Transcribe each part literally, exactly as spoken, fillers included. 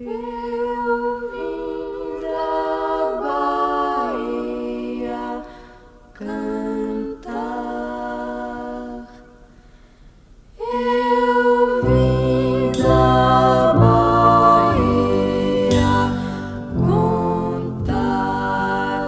Eu vim da Bahia cantar. Eu vim da Bahia contar.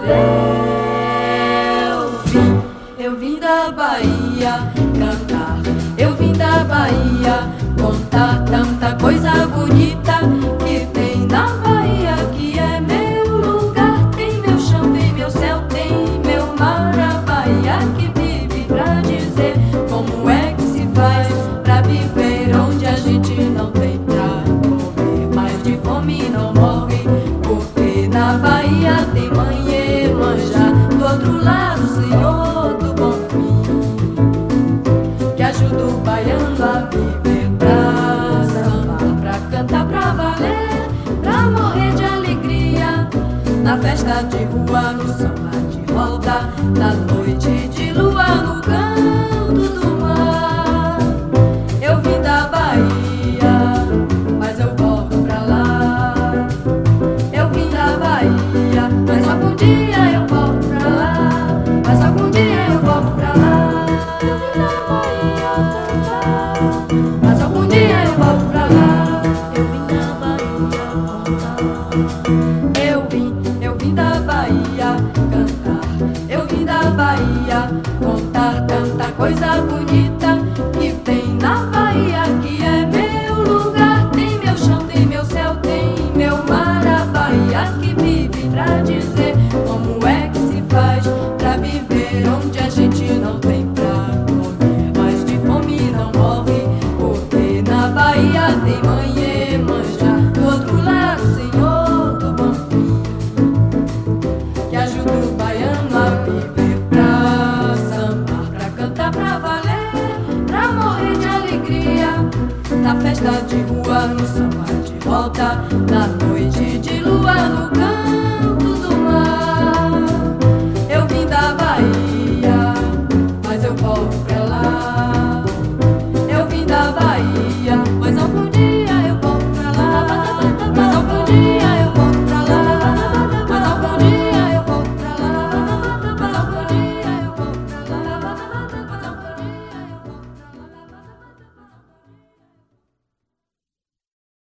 Eu vim, eu vim da Bahia cantar. Eu vim da Bahia contar tanta coisa bonita que tem na Bahia, que é meu lugar. Tem meu chão, tem meu céu, tem meu mar. A Bahia que vive pra dizer como é que se faz pra viver onde a gente não tem pra comer, mas de fome não morre, porque na Bahia tem mãe Iemanjá. Do outro lado, Senhor do Bom Fim, que ajuda o baiano a viver pra sambar, pra cantar, pra valer, pra morrer de alegria. Na festa de rua, no samba de roda, na noite de lua, no canto do mar. Eu vim da Bahia, mas eu volto pra lá. Eu vim da Bahia, mas algum dia eu volto pra lá. Mas algum dia eu volto pra lá. Eu vim da Bahia cantar, mas algum dia eu volto pra lá. Eu vim da Bahia contar. Eu vim, eu vim da Bahia cantar. Eu vim da Bahia contar tanta coisa bonita que tem na Bahia, que é meu lugar. Tem meu chão, tem meu céu, tem meu mar. A Bahia que vive pra dizer como é que se faz pra viver onde a gente não tem pra comer, mas de fome não morre, porque na Bahia tem mãe Iemanjá. Do outro lado, Senhor do Bom Fim, que ajuda o baiano a viver pra sambar, pra cantar, pra valer, pra morrer de alegria. Na festa de rua, no samba de roda, na noite